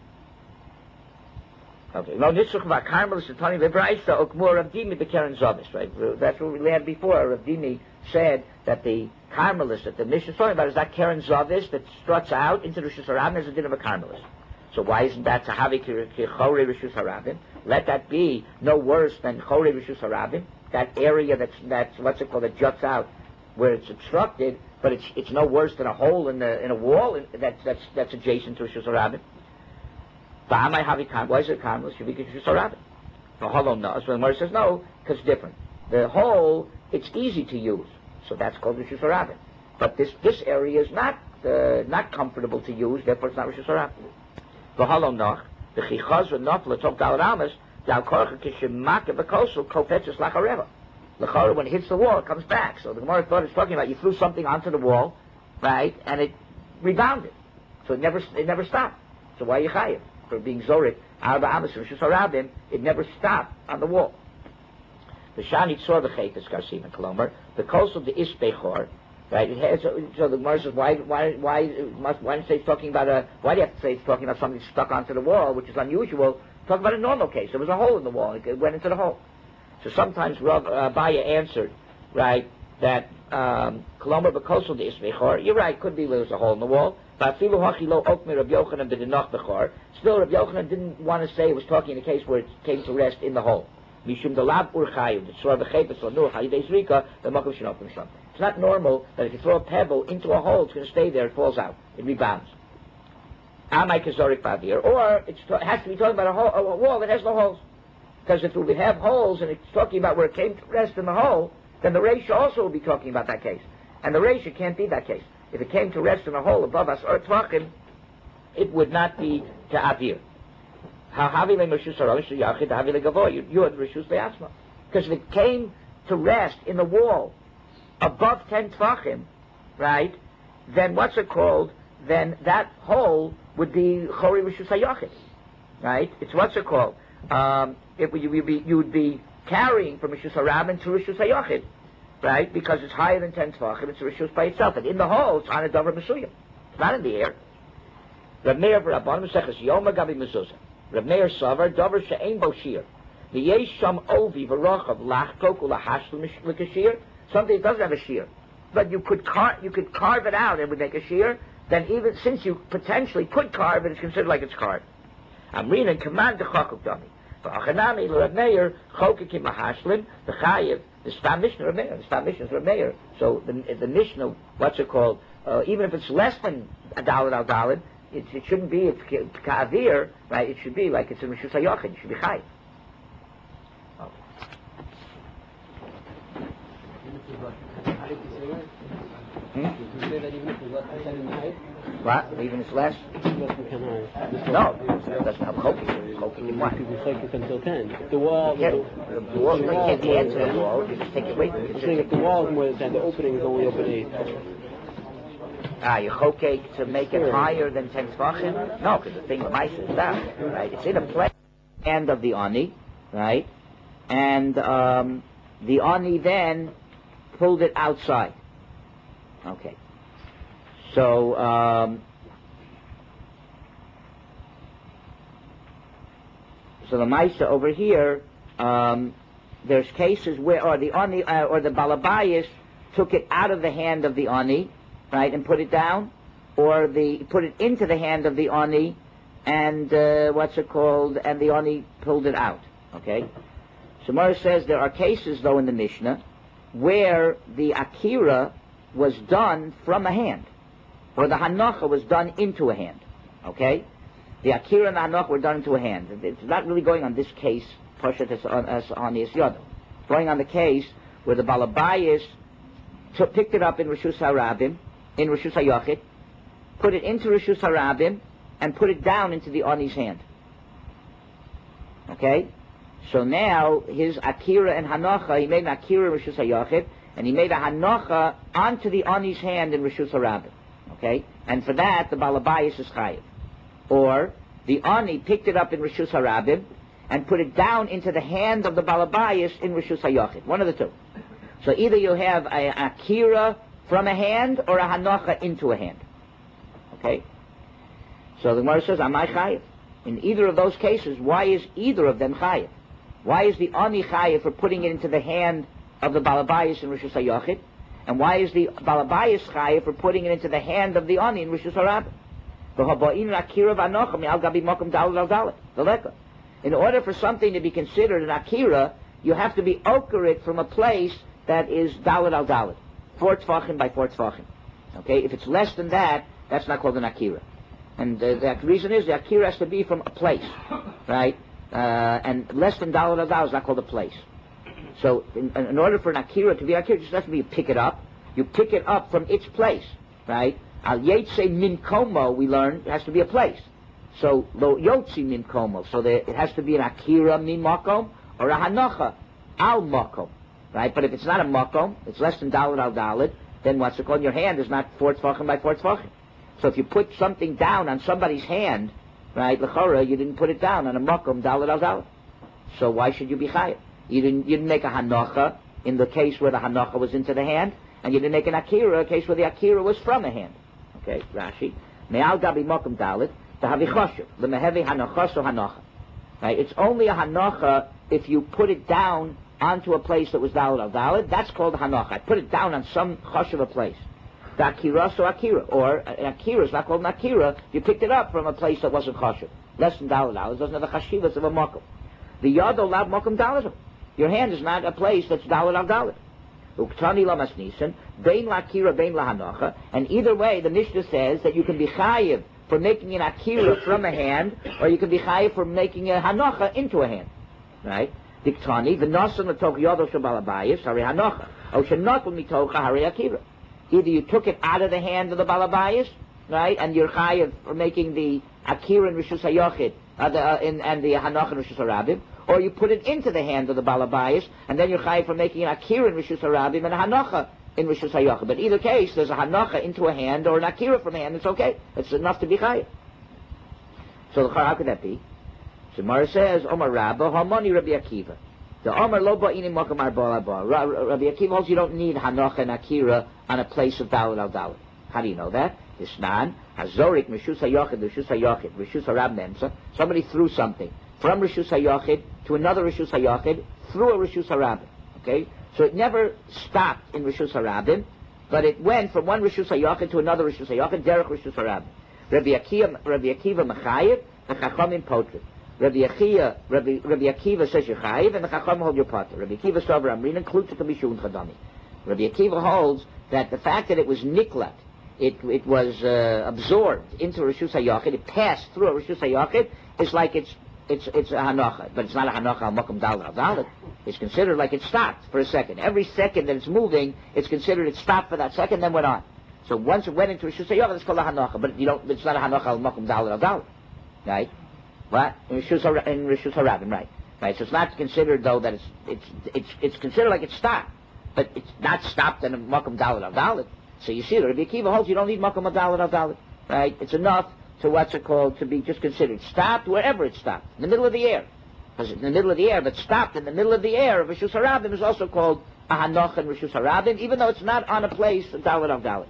okay. Lo nitzrcha v'karmel shetani v'braisa okmur Rav Dimi b'keren zavis. Right. That's what we had before. Rav Dimi said that the Carmelist that the Mishnah is talking about is that Keren Zavis that struts out into the Rishus Harabim as a din of a Carmelist. So why isn't that Sahavi Chorei Rishus Harabim? Let that be no worse than Chorei Rishus Harabim. That area that's that's what's it called that juts out where it's obstructed, but it's it's no worse than a hole in the in a wall in, that that's that's adjacent to Rishus Harabim. V'amai Havi Carmelist. Why is it Carmelist? Should be Rishus Harabim. The hollow no. So the Gemara says no because it's different. The hole it's easy to use. So that's called Rishus Harabim. But this this area is not uh, not comfortable to use, therefore it's not Rishus Harabim. V'halo noch, the chichaz v'nofla top dal ramas, dal korcha kishimaka b'kosel kofetzes lachareva. Lachara, when it hits the wall, it comes back. So the Gemara thought it's talking about you threw something onto the wall, right, and it rebounded. So it never it never stopped. So why are you chayiv? For being zorik, arba amas Rishus Harabim, it never stopped on the wall. The Shani Tzor v'cheites Garsim and Kolomar, the coast of the Isbechor, right? It has, so, so the Gemara says, why, why, why must, why didn't say it's talking about a, why do you have to say it's talking about something stuck onto the wall, which is unusual? Talk about a normal case. There was a hole in the wall. It went into the hole. So sometimes Rav uh, Abaye answered, right, that um, Kolomar b'kosel the Isbechor. You're right. Could be there was a hole in the wall. But Still, Rav Yochanan didn't want to say it was talking in a case where it came to rest in the hole. Mishum delab urchayu, the tzor v'chepes or nur hayidei zrika, the makom shenofim sham. It's not normal that if you throw a pebble into a hole, it's going to stay there, it falls out, it rebounds. Amai kazorik bavir, or it's to, it has to be talking about a, hole, a wall that has no holes. Because if we have holes and it's talking about where it came to rest in the hole, then the Reisha also will be talking about that case. And the Reisha can't be that case. If it came to rest in a hole above us or tvachim, it would not be to avir. Because if it came to rest in the wall above ten tvachim, right, then what's it called? Then that hole would be chori rishus hayachid, right? It's what's it called? Um, it would, you, would be, you would be carrying from rishus harabim to rishus hayachid, right? Because it's higher than ten tvachim, it's a rishus by itself. And in the hole, it's on a davar mesuyim. It's not in the air. Rav Meir v'Rabbanim Maseches Yoma Gabi Mezuzah. Rav Meir Savar Davar She'ein Bo Shir. V'yesh Sham Ovi V'Rochav Lachkok U'Lahashel L'Kashir. Something that doesn't have a shear, but you could car you could carve it out and it would make a shear. Then even since you potentially could carve it, it's considered like it's carved. Amrin and command the Chakuk Dami. V'Achanami Rav Meir Chokikim Mahashlim the Chayiv. The Stam Mishnah Rav Meir. The Stam Mishnah is Rav Meir. So the the Mishnah, what's it called? Uh, even if it's less than a daled al daled. It, it shouldn't be, it's ka'avir, right? It should be like it's a Rishus HaYochid. It should be chai. Oh. Hmm? What? Even it's less? No, it doesn't have choking. Choking in what? It's like it's until ten. If the wall... Yeah, the, the wall, you can't add to the wall. You just take it away. I'm saying if the wall is more than ten, the opening is only open eight. Ah, you chokek to make it higher than ten tvachim? No, because the thing of mice is that, right? It's in a place end of the ani, right? And um, the ani then pulled it outside. Okay. So um, so the mice over here, um, there's cases where, or the ani, uh, or the balabayas took it out of the hand of the ani, right, and put it down, or the put it into the hand of the ani, and uh, what's it called, and the ani pulled it out. Okay. Shemar says there are cases though in the Mishnah where the akira was done from a hand, or the hanacha was done into a hand. Okay. The akira and the hanacha were done into a hand. It's not really going on this case, Pashat as on the Yad. It's going on the case where the balabayas took, picked it up in Rishus Harabim, in Rishus HaYochid, put it into Rishus Harabim, and put it down into the Ani's hand. Okay? So now, his Akira and Hanocha, he made an Akira in Rishus HaYachid, and he made a Hanocha onto the Ani's hand in Rishus HaRabim. Okay? And for that, the Balabayas is Chayiv. Or, the Ani picked it up in Rishus HaRabim, and put it down into the hand of the Balabayas in Rishus HaYachid. One of the two. So either you have an Akira from a hand, or a Hanocha into a hand. Okay? So the Gemara says, Amai Chayiv. In either of those cases, why is either of them Chayiv? Why is the Ani Chayiv for putting it into the hand of the Balabayas in Rishus HaYachid? And why is the Balabayas Chayiv for putting it into the hand of the Ani in Rishus HaRabim? In order for something to be considered an Akira, you have to be okerit from a place that is Dalet al Dalet. Four tfachim by four tfachim. Okay? If it's less than that, that's not called an Akira. And uh, the reason is the Akira has to be from a place. Right? Uh, and less than Dalet al Dalet is not called a place. So in, in order for an Akira to be Akira, it just has to be you pick it up. You pick it up from its place. Right? Al Yetze Min Komo, we learned, it has to be a place. So, Lo Yotzi Min Komo. So there, it has to be an Akira Min Makom or a Hanocha Al Makom. Right? But if it's not a Makom, it's less than Dalet al Dalet, then what's it called? Your hand is not four Tfachim by four Tfachim. So if you put something down on somebody's hand, right, L'chora, you didn't put it down on a Makom Dalet al Dalet. So why should you be Chayav? You didn't, you didn't make a Hanocha in the case where the Hanocha was into the hand, and you didn't make an Akira, a case where the Akira was from a hand. Okay, Rashi. Me'al gabi mokum dalit, the havichoshev, the mehevi hanochos or hanocha. Right, it's only a hanocha if you put it down onto a place that was dalit al dalit. That's called a hanocha. I put it down on some choshev a place. The akira so akira, or an akira is not called an akira. You picked it up from a place that wasn't choshev, less than dalit al. It doesn't have the chashivas of a mokum. The yad olav mokum dalit. Your hand is not a place that's dalit al dalit. Uktani lamas nisan, bein la akira, bein la hanocha, and either way, the Mishnah says that you can be chayiv for making an akira from a hand, or you can be chayiv for making a hanocha into a hand, right? Diktani, v'nosan l'tok yodo shabalabayis, hari hanocha, o shenotl mitocha hari akira. Either you took it out of the hand of the balabayis, right, and you're chayiv for making the akira in Rishus HaYachid, uh, the, uh, in, and the hanocha in Rishus HaRabim, or you put it into the hand of the Balabayas, and then you're chayiv for making an Akira in Rishus HaRabim and a Hanocha in Rishus HaYachid. But either case, there's a Hanocha into a hand or an Akira from a hand, it's okay. It's enough to be chayiv. So how could that be? So Mara says, Omar Rabba, Hamani Rabbi Akiva. The Omar lo ba'ini mokam arba arba. Rabbi Akiva holds you don't need Hanocha and Akira on a place of Dalit al Dalit. How do you know that? Isnan, Hazorik, Rishus HaYachid, Rishus HaYachid, Rishus HaRab Memsa. Somebody threw something from Rishus HaYachid to another Rishus HaYachid through a Rishus HaRabim. Okay? So it never stopped in Rishus HaRabim, but it went from one Rishus HaYachid to another Rishus HaYachid, derech Rishus HaRabim. Rabbi Akiva, Rabbi Akiva Mechayev, the Chachamim Potrim. Rabbi Akiva, Rabbi, Rabbi Akiva says you're Chayev, and the Chachamim hold your potter. Rabbi Akiva Sover Amrin, and Klutza Kabishu Chadami. Rabbi Akiva holds that the fact that it was niklat, it it was uh, absorbed into Rishus HaYachid, it passed through a Rishus HaYachid, is like it's It's it's a hanocha, but it's not a hanocha al mokum dalet al dalet. It's considered like it stopped for a second. Every second that it's moving, it's considered it stopped for that second, then went on. So once it went into Rishus HaYachid, it's called a hanocha, but you don't. It's not a hanocha al mokum dalet al dalet, right? What in Rishus in Rishus HaRabim, right? Right. So it's not considered though that it's it's it's it's considered like it stopped, but it's not stopped in a mokum dalet al dalet. So you see, the Rabbi Akiva holds you don't need mokum dalet al dalet, right? It's enough to what's it called, to be just considered stopped wherever it stopped, in the middle of the air. Because it's in the middle of the air, but stopped in the middle of the air of Rishus HaRabim is also called a Hanoch in Rishus HaRabim, even though it's not on a place, Dalet of Dalet.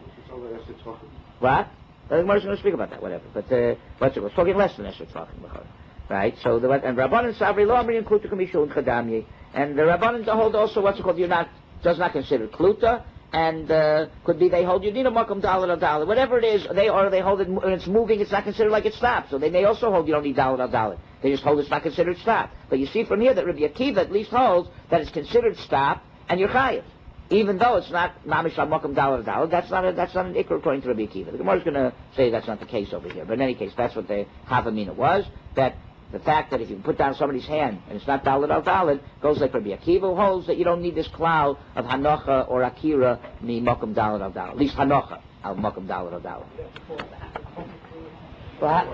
What? The Gemara is going to speak about that, whatever. But uh, what's it called? Talking less than Esher Tzvachim. Right? So, the, and Rabbanan Savri Lo Amri and Kluta Kamishul and Chadamye. And the Rabbanan hold also what's it called, you're not, does not consider Kluta, and uh, could be they hold you need a makom dalet or dalet, whatever it is. They or they hold it when it's moving. It's not considered like it stopped. So they may also hold you don't need dalet or dalet. They just hold it's not considered stopped. But you see from here that Rabbi Akiva at least holds that it's considered stopped and you're chayiv, even though it's not mamish al makom dalet or dalet. That's not a, that's not an ikr according to Rabbi Akiva. The Gemara is going to say that's not the case over here. But in any case, that's what the havamina was. That the fact that if you put down somebody's hand and it's not dalet al dalet goes like Rabbi Akiva, who holds that you don't need this cloud of hanocha or akira mi mokum dalet al dalet. At least hanocha al mokum dalet al dalet. What?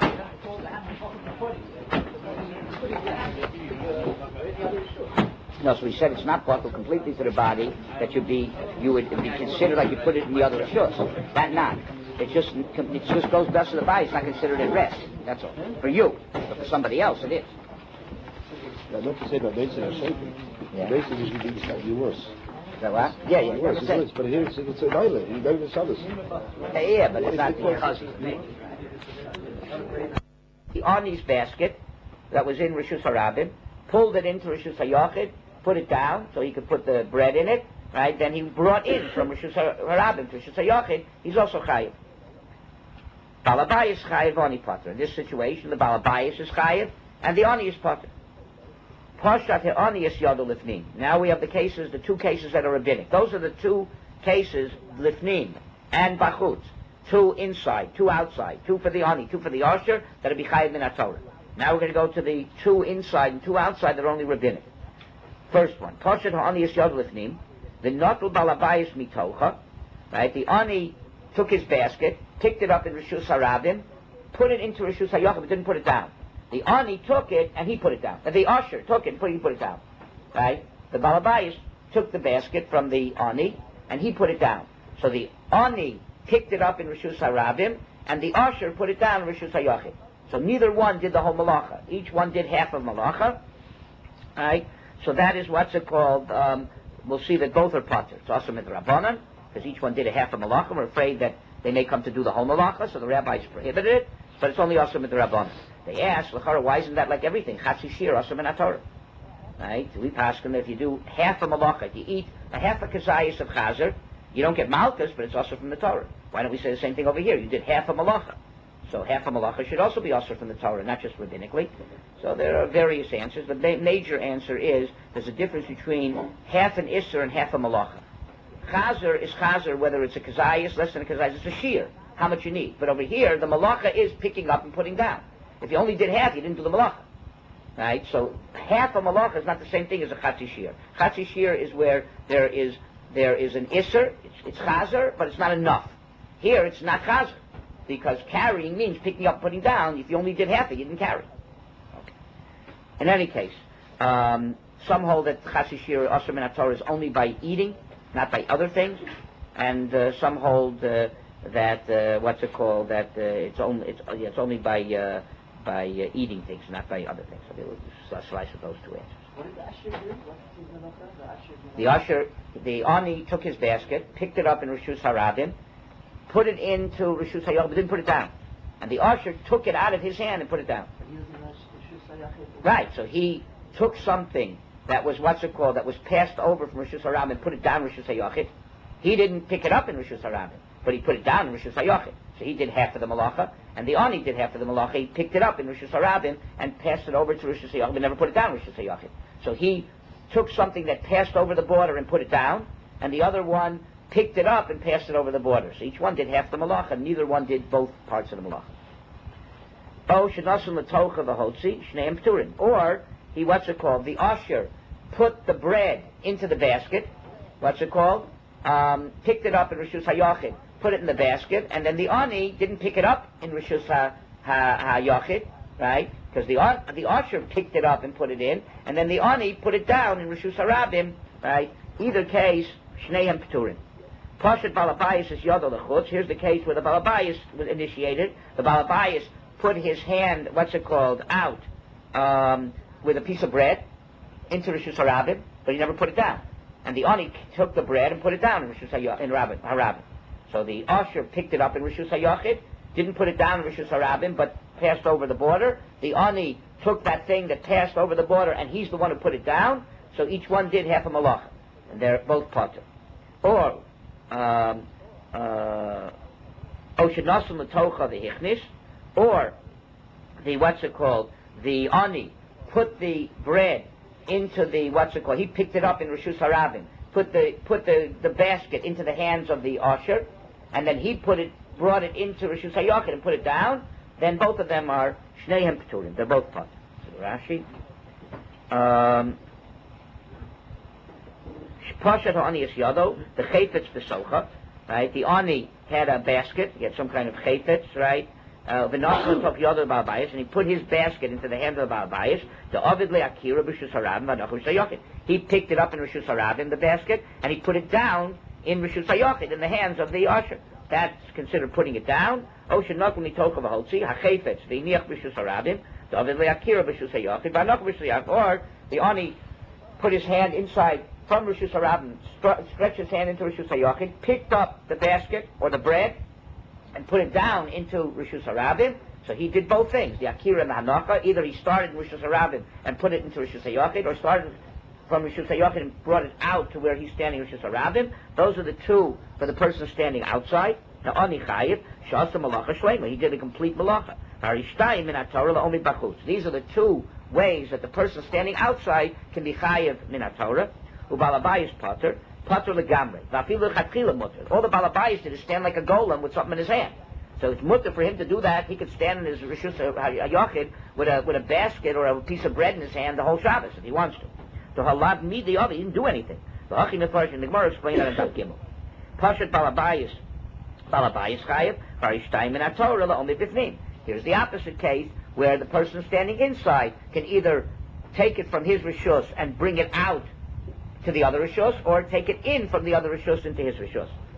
No, so we said it's not buckled completely to the body, that you'd be, you would be considered like you put it in the other shoes. That not. It just, it just goes best to the body. It's not considered at rest. That's all. For you. But for somebody else, it is. Yeah, not to say that Basin is shaking. Yeah. Basin is usually slightly worse. Is that what? Yeah, yeah. Yes, it's worse. But here it's, it's a Laila. You don't even Shabbos. Yeah, yeah, but it's not the Chazi for me. The Ani's basket that was in Rishus HaRabim, pulled it into Rishus HaYachid, put it down so he could put the bread in it, right? Then he brought in from Rishus HaRabim to Rishus HaYachid, he's also chayiv. Balabayis chayiv, Ani Pater. In this situation, the Balabayis is chayiv, and the Ani is Pater. Pashat Ani is Yadu Lifnim. Now we have the cases, the two cases that are rabbinic. Those are the two cases, Lifnim and Bachutz. Two inside, two outside, two for the Ani, two for the Asher, that'll be chayiv min HaTorah. Now we're going to go to the two inside and two outside that are only rabbinic. First one, Pashat Ani is Yadu Lifnim. The Notul Balabayis Mitocha. Right? The Ani took his basket, picked it up in Rishus HaRabim, put it into Rishus HaYachid, but didn't put it down. The Ani took it and he put it down. And the Usher took it and put, he put it down. Right? The Balabayis took the basket from the Ani and he put it down. So the Ani picked it up in Rishus HaRabim and the Usher put it down in Rishus HaYachid. So neither one did the whole malacha. Each one did half of malacha. Right? So that is what's it called. Um, we'll see that both are pater. It's also midrabanan because each one did a half of malacha. We're afraid that they may come to do the whole malacha, so the rabbis prohibited it. But it's only also midrabanan. They ask, L'chara, why isn't that like everything? Chatzi shir, also min haTorah. Right? We pass them if you do half a malacha, if you eat a half a kazayas of chazer, you don't get malchus, but it's also from the Torah. Why don't we say the same thing over here? You did half a malacha. So half a malacha should also be also from the Torah, not just rabbinically. So there are various answers. The ma- major answer is there's a difference between half an isser and half a malacha. Chazer is chazer, whether it's a kazayas, less than a kazayas, it's a shear, how much you need. But over here, the malacha is picking up and putting down. If you only did half, you didn't do the malacha. Right? So half a malacha is not the same thing as a chatzi shir. Chatzi shir is where there is there is an isser, it's, it's chazer, but it's not enough. Here, it's not chazer. Because carrying means picking up, putting down. If you only did half it, you didn't carry. Okay. In any case, um, some hold that Chassi Shir Asher Min HaTorah is only by eating, not by other things, and uh, some hold uh, that uh, what's it called? That uh, it's only it's, uh, it's only by uh, by uh, eating things, not by other things. So they will just slice of those two answers. What did the Asher do? What did the Asher do? The Asher, the Ani took his basket, picked it up in Rishus HaRabim, put it into Rishus HaYachid, but didn't put it down. And the usher took it out of his hand and put it down. Right, so he took something that was, what's it called, that was passed over from Rishus HaRabim and put it down in Rishus HaYachid. He didn't pick it up in Rishus HaRabim, but he put it down in Rishus HaYachid. So he did half of the malacha, and the Ani did half of the malacha. He picked it up in Rishus HaRabim and passed it over to Rishus HaYachid, but never put it down in Rishus HaYachid. So he took something that passed over the border and put it down, and the other one picked it up and passed it over the border. So each one did half the malacha, and neither one did both parts of the malacha. Oh, shenasun l'tocha v'hotzi shneim pturim. Or he, what's it called? The usher put the bread into the basket. What's it called? Um, picked it up in Rishus HaYachid, put it in the basket, and then the ani didn't pick it up in Rishus ha, ha, HaYachid, right? Because the the usher picked it up and put it in, and then the ani put it down in Rishus HaRabim, right? Either case, shneim pturim. Pashat Balabayis is Yodel Lechutz. Here's the case where the Balabayis was initiated. The Balabayis put his hand, what's it called, out um, with a piece of bread into Rishus HaRabim, but he never put it down. And the Ani took the bread and put it down in Rishus HaRabim. So the usher picked it up in Rishus HaYachid, didn't put it down in Rishus HaRabim, but passed over the border. The Ani took that thing that passed over the border, and he's the one who put it down. So each one did half a malacha, and they're both pater. Or Um, uh, Oshanasun L'tocha the Hichnis, or the, what's it called, the Ani put the bread into the, what's it called, he picked it up in Rishus HaRabim, put the put the, the basket into the hands of the usher, and then he put it, brought it into Rishus HaYachid and put it down, then both of them are Shneihem Pturim, they're both part. So Rashi. Um, Pashat Ani is Yado, the Chayfetz B'Socha, right? The Ani had a basket, he had some kind of Chayfetz, right? uh, v'nachal took yodel balabayis, and he put his basket into the hand of the balabayis. The ovid le'akira b'shus harabim v'nachal shayochid. He picked it up in rishus harabim, the basket, and he put it down in rishus hayochid, in the hands of the usher. That's considered putting it down. Oshen nokul mitokov ha'holtzi ha'chefetz v'iniach b'shus harabim. The ovid le'akira b'shus hayochid v'nachal b'shus hayochid. Or the oni put his hand inside from rishus harabim, stretched his hand into rishus hayochid, picked up the basket or the bread, and put it down into Rishus Harabim. So he did both things, the Akira and the Hanacha. Either he started in Rishus Harabim and put it into Rishus HaYochid, or started from Rishus HaYochid and brought it out to where he's standing in Rishus Harabim. Those are the two for the person standing outside. Now, Ani Chayiv, Shasa Malacha Shlema. He did a complete Malacha. Harishtayim min HaTorah la'omi b'chutz. These are the two ways that the person standing outsid can be Chayiv min HaTorah. Ubalabayis Potter. Patur legamre. Vafilu chatchila mutter. All the balabayis did is stand like a golem with something in his hand. So it's mutter for him to do that. He could stand in his rishus hayochid with a with a basket or a piece of bread in his hand the whole Shabbos if he wants to. So halav mi the other, he didn't do anything. The Hachi Mefarsh and the Gemara explain that in Daf Gimel. Pashat balabayis, balabayis chayev varishtayim min haTorah la'omi bifnim. Here's the opposite case where the person standing inside can either take it from his rishus and bring it out to the other rishus, or take it in from the other rishus into his rishus.